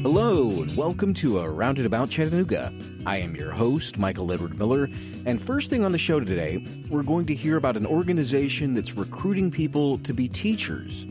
Hello, and welcome to A Rounded About Chattanooga. I am your host, Michael Edward Miller, and first thing on the show today, we're going to hear about an organization that's recruiting people to be teachers.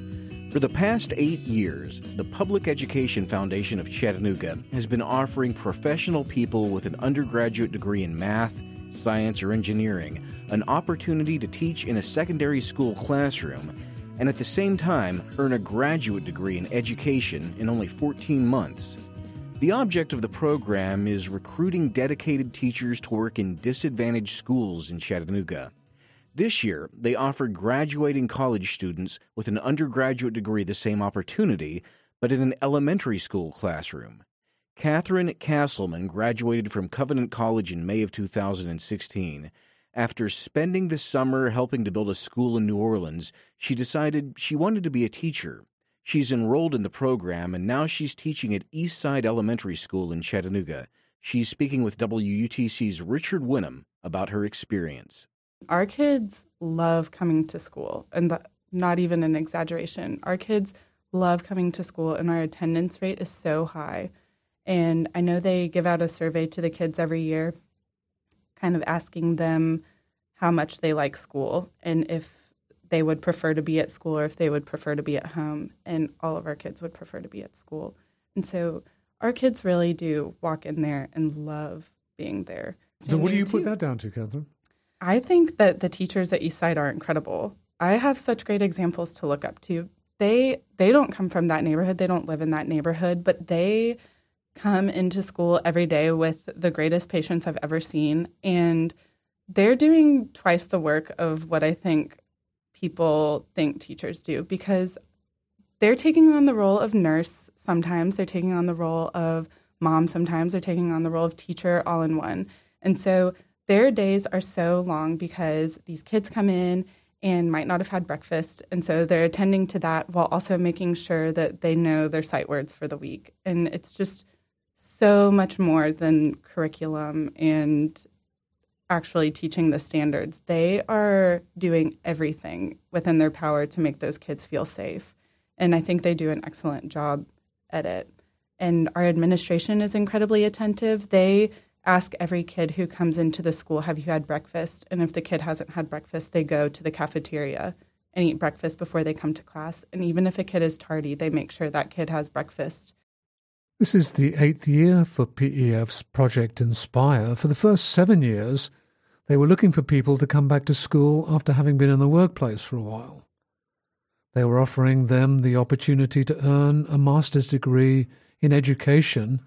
For the past 8 years, the Public Education Foundation of Chattanooga has been offering professional people with an undergraduate degree in math, science, or engineering an opportunity to teach in a secondary school classroom and at the same time earn a graduate degree in education in only 14 months. The object of the program is recruiting dedicated teachers to work in disadvantaged schools in Chattanooga. This year, they offered graduating college students with an undergraduate degree the same opportunity, but in an elementary school classroom. Catherine Castleman graduated from Covenant College in May of 2016. After spending the summer helping to build a school in New Orleans, she decided she wanted to be a teacher. She's enrolled in the program, and now she's teaching at Eastside Elementary School in Chattanooga. She's speaking with WUTC's Richard Winham about her experience. Our kids love coming to school, and not even an exaggeration. Our kids love coming to school, and our attendance rate is so high. And I know they give out a survey to the kids every year, kind of asking them how much they like school and if they would prefer to be at school or if they would prefer to be at home. And all of our kids would prefer to be at school. And so our kids really do walk in there and love being there. So what do you put that down to, Catherine? I think that the teachers at Eastside are incredible. I have such great examples to look up to. They don't come from that neighborhood. They don't live in that neighborhood, but they come into school every day with the greatest patience I've ever seen. And they're doing twice the work of what I think people think teachers do, because they're taking on the role of nurse sometimes, they're taking on the role of mom sometimes, they're taking on the role of teacher all in one. And so their days are so long because these kids come in and might not have had breakfast. And so they're attending to that while also making sure that they know their sight words for the week. And it's just so much more than curriculum and actually teaching the standards. They are doing everything within their power to make those kids feel safe. And I think they do an excellent job at it. And our administration is incredibly attentive. They ask every kid who comes into the school, have you had breakfast? And if the kid hasn't had breakfast, they go to the cafeteria and eat breakfast before they come to class. And even if a kid is tardy, they make sure that kid has breakfast. This is the 8th year for PEF's Project Inspire. For the first 7 years, they were looking for people to come back to school after having been in the workplace for a while. They were offering them the opportunity to earn a master's degree in education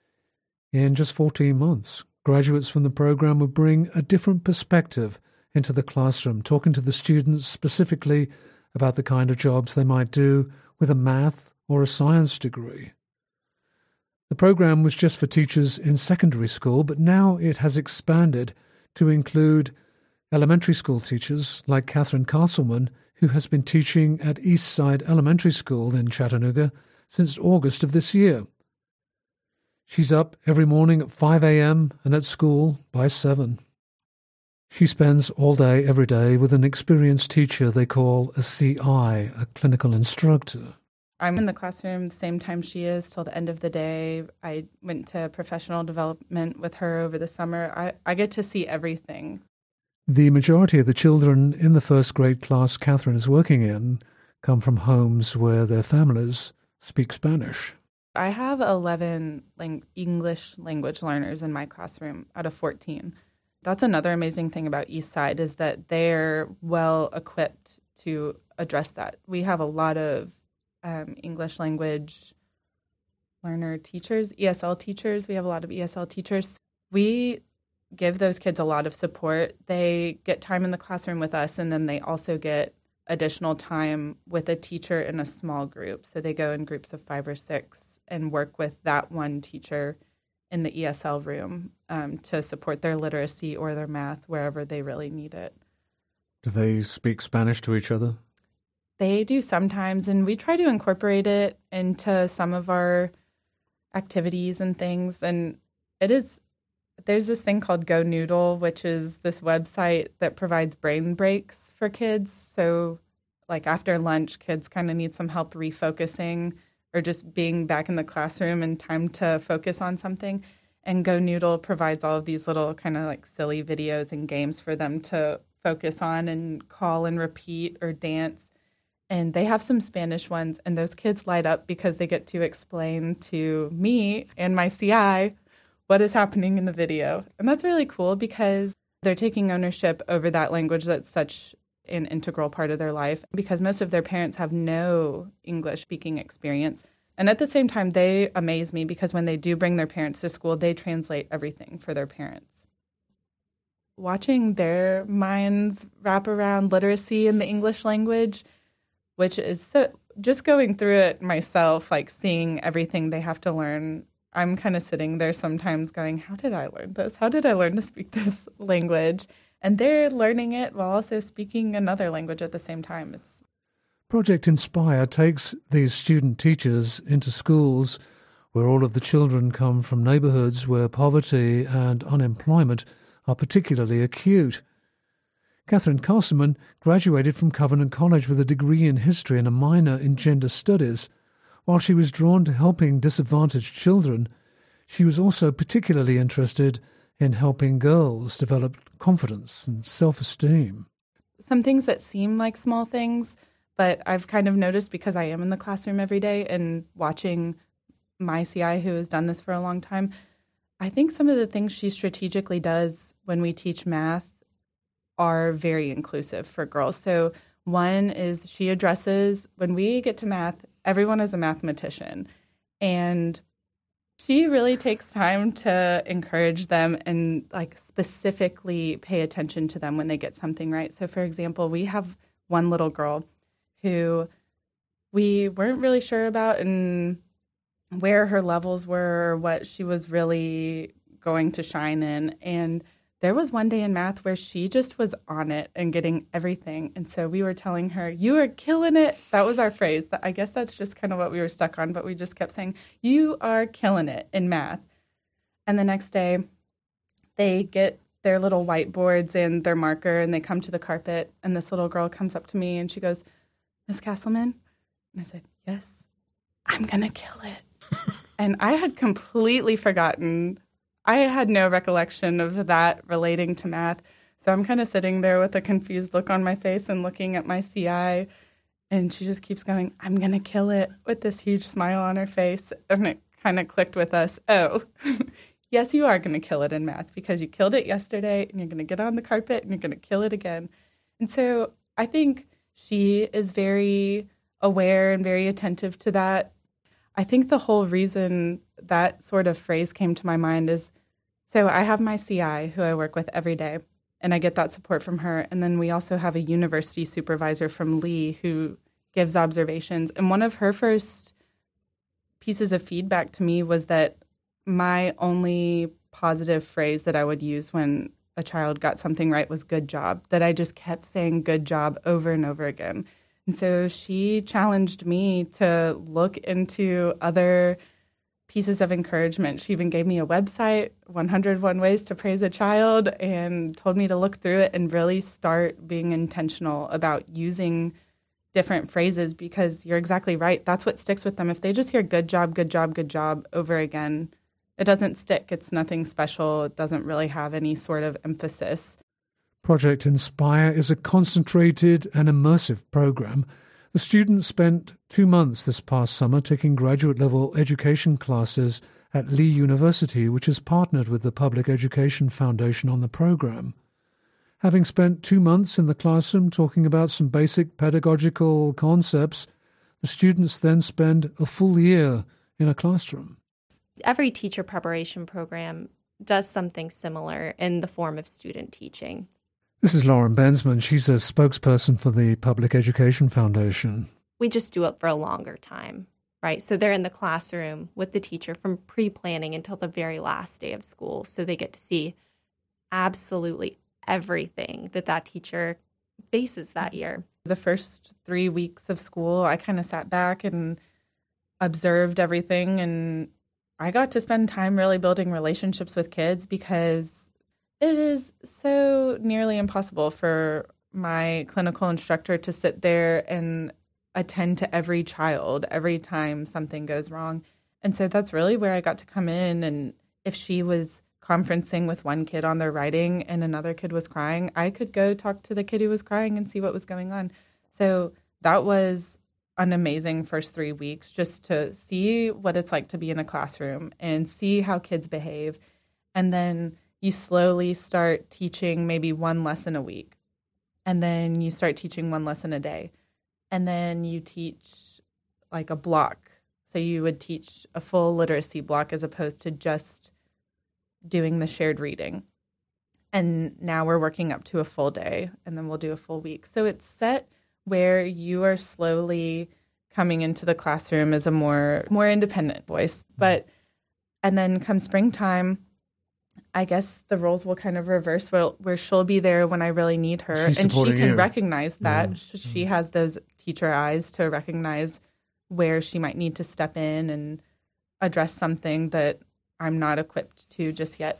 in just 14 months. Graduates from the program would bring a different perspective into the classroom, talking to the students specifically about the kind of jobs they might do with a math or a science degree. The program was just for teachers in secondary school, but now it has expanded to include elementary school teachers like Catherine Castleman, who has been teaching at Eastside Elementary School in Chattanooga since August of this year. She's up every morning at 5 a.m. and at school by 7. She spends all day, every day, with an experienced teacher they call a CI, a clinical instructor. I'm in the classroom the same time she is till the end of the day. I went to professional development with her over the summer. I get to see everything. The majority of the children in the first grade class Catherine is working in come from homes where their families speak Spanish. I have 11 English language learners in my classroom out of 14. That's another amazing thing about Eastside is that they're well equipped to address that. We have a lot of English language learner teachers, ESL teachers. We have a lot of ESL teachers. We give those kids a lot of support. They get time in the classroom with us, and then they also get additional time with a teacher in a small group. So they go in groups of 5 or 6 and work with that one teacher in the ESL room to support their literacy or their math wherever they really need it. Do they speak Spanish to each other? They do sometimes, and we try to incorporate it into some of our activities and things. And there's this thing called Go Noodle, which is this website that provides brain breaks for kids. So like after lunch, kids kind of need some help refocusing. or just being back in the classroom and time to focus on something. And Go Noodle provides all of these little kind of like silly videos and games for them to focus on and call and repeat or dance. And they have some Spanish ones, and those kids light up because they get to explain to me and my CI what is happening in the video. And that's really cool because they're taking ownership over that language that's such an integral part of their life, because most of their parents have no English speaking experience. And at the same time, they amaze me because when they do bring their parents to school, they translate everything for their parents. Watching their minds wrap around literacy in the English language, which is so, just going through it myself, like seeing everything they have to learn, I'm kind of sitting there sometimes going, how did I learn this? How did I learn to speak this language? And they're learning it while also speaking another language at the same time. Project Inspire takes these student teachers into schools where all of the children come from neighbourhoods where poverty and unemployment are particularly acute. Catherine Castleman graduated from Covenant College with a degree in history and a minor in gender studies. While she was drawn to helping disadvantaged children, she was also particularly interested in helping girls develop confidence and self-esteem. Some things that seem like small things, but I've kind of noticed because I am in the classroom every day and watching my CI who has done this for a long time, I think some of the things she strategically does when we teach math are very inclusive for girls. So one is she addresses, when we get to math, everyone is a mathematician. And she really takes time to encourage them and like specifically pay attention to them when they get something right. So for example, we have one little girl who we weren't really sure about and where her levels were, or what she was really going to shine in. And there was one day in math where she just was on it and getting everything. And so we were telling her, you are killing it. That was our phrase. I guess that's just kind of what we were stuck on, but we just kept saying, you are killing it in math. And the next day, they get their little whiteboards and their marker, and they come to the carpet, and this little girl comes up to me, and she goes, Miss Castleman? And I said, yes, I'm going to kill it. And I had completely forgotten. I had no recollection of that relating to math. So I'm kind of sitting there with a confused look on my face and looking at my CI, and she just keeps going, I'm going to kill it, with this huge smile on her face. And it kind of clicked with us. Oh, yes, you are going to kill it in math because you killed it yesterday, and you're going to get on the carpet and you're going to kill it again. And so I think she is very aware and very attentive to that. I think the whole reason that sort of phrase came to my mind is, so I have my CI who I work with every day, and I get that support from her. And then we also have a university supervisor from Lee who gives observations. And one of her first pieces of feedback to me was that my only positive phrase that I would use when a child got something right was good job, that I just kept saying good job over and over again. And so she challenged me to look into other pieces of encouragement. She even gave me a website, 101 Ways to Praise a Child, and told me to look through it and really start being intentional about using different phrases, because you're exactly right. That's what sticks with them. If they just hear good job, good job, good job over again, it doesn't stick. It's nothing special. It doesn't really have any sort of emphasis. Project Inspire is a concentrated and immersive program. The students spent 2 months this past summer taking graduate-level education classes at Lee University, which has partnered with the Public Education Foundation on the program. Having spent 2 months in the classroom talking about some basic pedagogical concepts, the students then spend a full year in a classroom. Every teacher preparation program does something similar in the form of student teaching. This is Lauren Bensman. She's a spokesperson for the Public Education Foundation. We just do it for a longer time, right? So they're in the classroom with the teacher from pre-planning until the very last day of school. So they get to see absolutely everything that teacher faces that year. The first 3 weeks of school, I kind of sat back and observed everything, and I got to spend time really building relationships with kids, because it is so nearly impossible for my clinical instructor to sit there and attend to every child every time something goes wrong. And so that's really where I got to come in. And if she was conferencing with one kid on their writing and another kid was crying, I could go talk to the kid who was crying and see what was going on. So that was an amazing first 3 weeks, just to see what it's like to be in a classroom and see how kids behave. And then you slowly start teaching maybe one lesson a week. And then you start teaching one lesson a day. And then you teach like a block. So you would teach a full literacy block as opposed to just doing the shared reading. And now we're working up to a full day, and then we'll do a full week. So it's set where you are slowly coming into the classroom as a more independent voice. And then come springtime, I guess the roles will kind of reverse where she'll be there when I really need her. And she can recognize that. Yeah. She has those teacher eyes to recognize where she might need to step in and address something that I'm not equipped to just yet.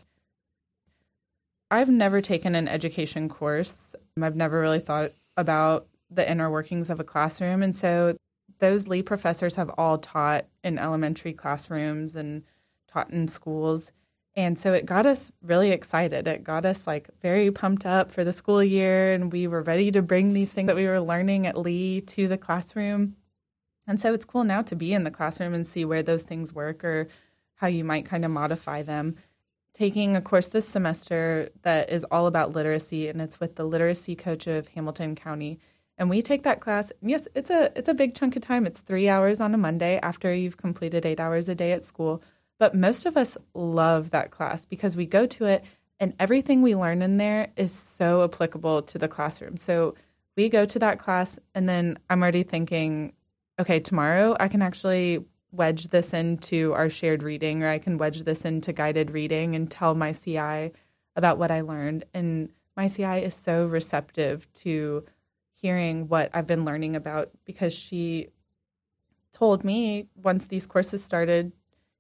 I've never taken an education course. I've never really thought about the inner workings of a classroom. And so those Lee professors have all taught in elementary classrooms and taught in schools. And so it got us really excited. It got us like very pumped up for the school year. And we were ready to bring these things that we were learning at Lee to the classroom. And so it's cool now to be in the classroom and see where those things work or how you might kind of modify them. Taking a course this semester that is all about literacy, and it's with the literacy coach of Hamilton County. And we take that class. Yes, it's a big chunk of time. It's 3 hours on a Monday after you've completed 8 hours a day at school. But most of us love that class because we go to it and everything we learn in there is so applicable to the classroom. So we go to that class and then I'm already thinking, okay, tomorrow I can actually wedge this into our shared reading, or I can wedge this into guided reading and tell my CI about what I learned. And my CI is so receptive to hearing what I've been learning about because she told me once these courses started,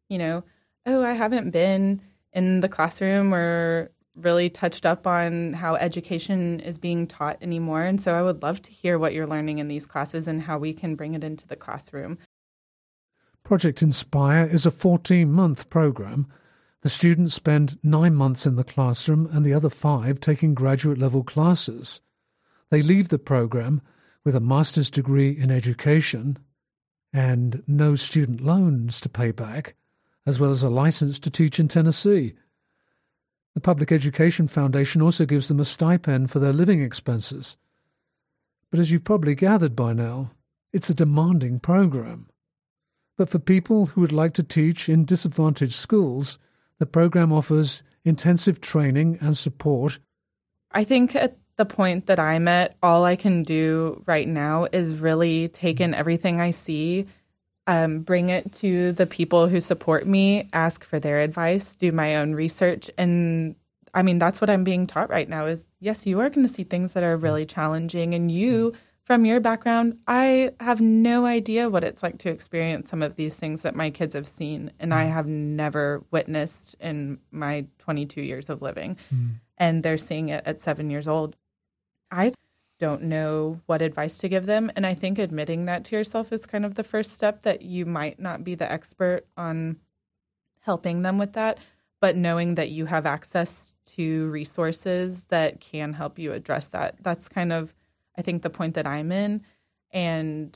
I haven't been in the classroom or really touched up on how education is being taught anymore. And so I would love to hear what you're learning in these classes and how we can bring it into the classroom. Project Inspire is a 14-month program. The students spend 9 months in the classroom and the other 5 taking graduate-level classes. They leave the program with a master's degree in education and no student loans to pay back, as well as a license to teach in Tennessee. The Public Education Foundation also gives them a stipend for their living expenses. But as you've probably gathered by now, it's a demanding program. But for people who would like to teach in disadvantaged schools, the program offers intensive training and support. I think at the point that I'm at, all I can do right now is really take in everything I see, bring it to the people who support me, ask for their advice, do my own research. And I mean, that's what I'm being taught right now is, yes, you are going to see things that are really challenging. And you, from your background, I have no idea what it's like to experience some of these things that my kids have seen. And I have never witnessed in my 22 years of living. And they're seeing it at 7 years old. I don't know what advice to give them. And I think admitting that to yourself is kind of the first step, that you might not be the expert on helping them with that, but knowing that you have access to resources that can help you address that. That's kind of, I think, the point that I'm in. And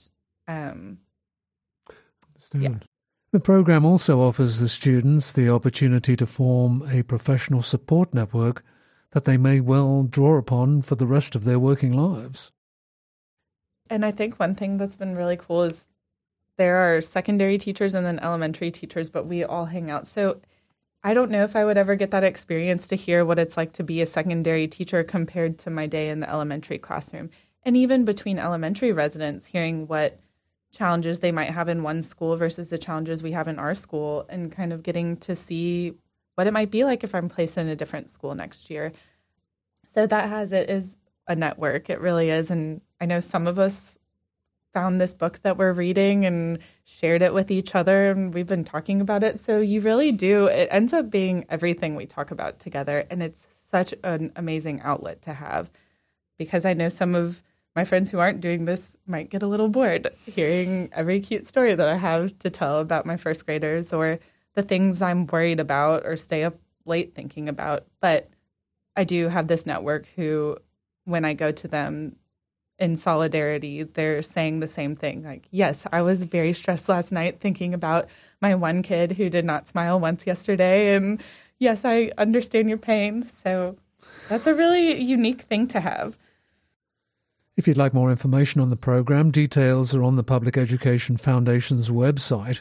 The program also offers the students the opportunity to form a professional support network that they may well draw upon for the rest of their working lives. And I think one thing that's been really cool is there are secondary teachers and then elementary teachers, but we all hang out. So I don't know if I would ever get that experience to hear what it's like to be a secondary teacher compared to my day in the elementary classroom. And even between elementary residents, hearing what challenges they might have in one school versus the challenges we have in our school, and kind of getting to see what it might be like if I'm placed in a different school next year. So it is a network. It really is. And I know some of us found this book that we're reading and shared it with each other, and we've been talking about it. So you really do. It ends up being everything we talk about together, and it's such an amazing outlet to have, because I know some of my friends who aren't doing this might get a little bored hearing every cute story that I have to tell about my first graders or the things I'm worried about or stay up late thinking about. But I do have this network who, when I go to them in solidarity, they're saying the same thing. Like, yes, I was very stressed last night thinking about my one kid who did not smile once yesterday. And yes, I understand your pain. So that's a really unique thing to have. If you'd like more information on the program, details are on the Public Education Foundation's website,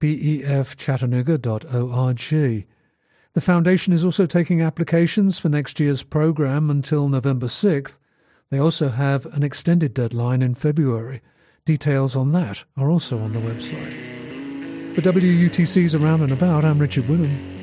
pefchattanooga.org. The Foundation is also taking applications for next year's program until November 6th. They also have an extended deadline in February. Details on that are also on the website. For WUTC's Around and About, I'm Richard Winham.